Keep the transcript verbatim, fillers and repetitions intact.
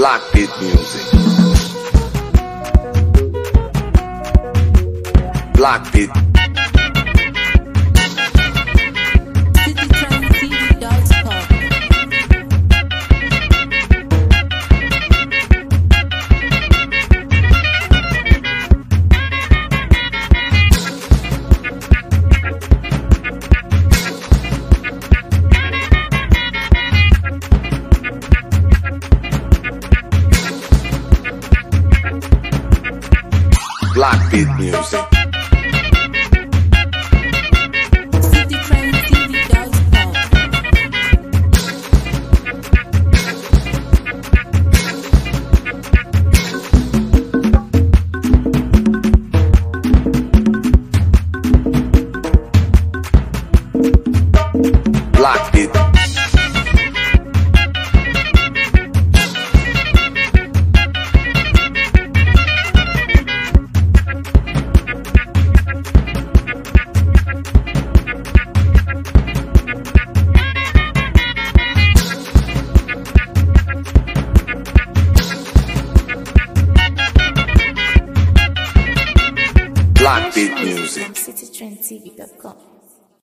Black Beat Music. Black Beat. Black Beat Music. Black Beat. Black Beat Music. City Trend T V dot com